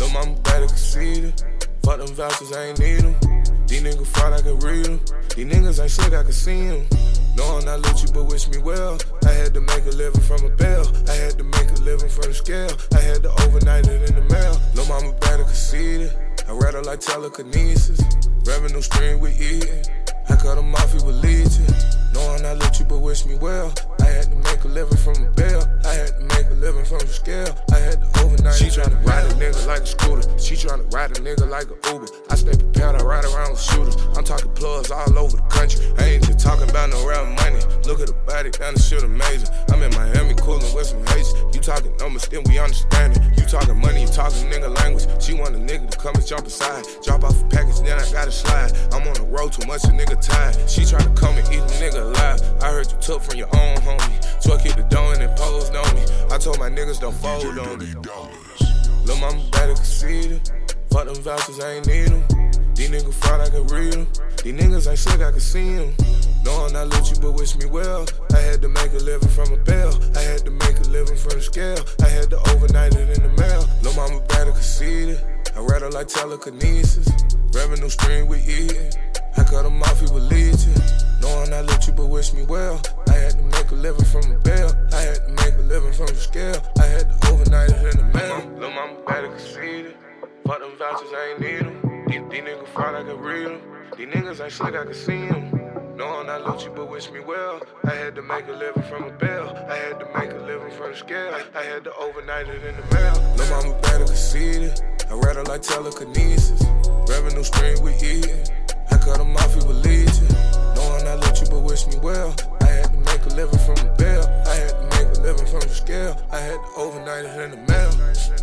Lil' mama better conceited. Fuck them vouchers, I ain't need them. These niggas fraud, I can read them. These niggas ain't slick, I can see them. No, I'm not Lucci, but wish me well. I had to make a living from a bell. I had to make a living from the scale. I had to overnight it in the mail. Lil' mama better conceited. I read her like telekinesis. Revenue stream we eatin'. I cut him off, he was legion. No, I'm not Lucci, but wish me well. I had to make a living from a bell. I had to make a living from the scale. I had to overnight. She tryna ride a nigga like a scooter. She tryna ride a nigga like a Uber. I stay prepared, I ride around with shooters. I'm talking plugs all over the country. I ain't just talking about no real money. Look at the body, down the shit amazing. I'm in Miami coolin' with some haze. You talking numbers, then we understand it. You talking money, you talking nigga language. She want a nigga to come and jump aside. Drop off a package, then I gotta slide. I'm on the road, too much a nigga tired. She tryna come and eat a nigga alive. I heard you took from your own homie. Truck hit the door and then posed on me. I told my niggas don't fold on me. Lil' mama better conceited. Fuck them vouchers, I ain't need them. These niggas fraud, I can read them. These niggas ain't slick, I can see them. No, I'm not Lucci, but wish me well. I had to make a living from a bell. I had to make a living from the scale. I had to overnight it in the mail. Lil' mama better conceited. I read her like telekinesis. Revenue stream we eatin'. I cut him off, he was legion. No, I'm not Lucci, but wish me well. I had to make a living from a bell. I had to make a living from the scale. I had to overnight it in the mail. Lil' mama better conceited. Fuck them vouchers, I ain't need them. These niggas fraud, I can read them. These niggas ain't slick, I can see them. No, I'm not Lucci, but wish me well. I had to make a living from a bell. I had to make a living from the scale. I had to overnight it in the mail. Lil' mama better conceited. I read her like telekinesis. Revenue stream we eatin'. I cut him off, he was legion. No, I'm not Lucci, but wish me well. I had to make a living from a bell. I had to make a living from the scale. I had to overnight it in the mail.